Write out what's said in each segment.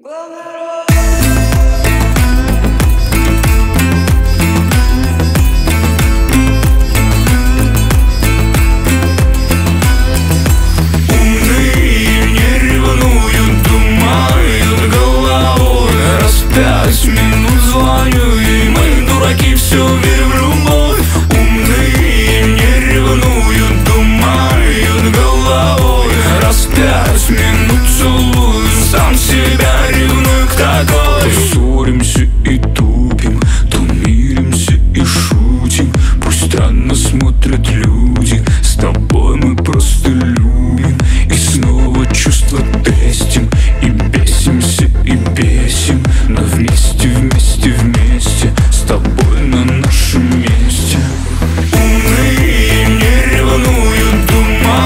Умные не ревнуют, думают головой. Раз в 5 минут звоню, и мы дураки, все верим в любовь. Умные не ревнуют, думают головой. Раз в 5 минут целую, сам себя ревную к такой. То ссоримся и тупим, то миримся и шутим. Пусть странно смотрят люди, с тобой мы просто любим. И снова чувства тестим, и бесимся, и бесим. Но вместе, вместе, вместе, с тобой на нашем месте. Умные не ревнуют,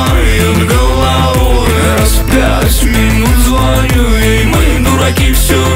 думают головой. Раз в 5 минут звоню, и мы дураки, все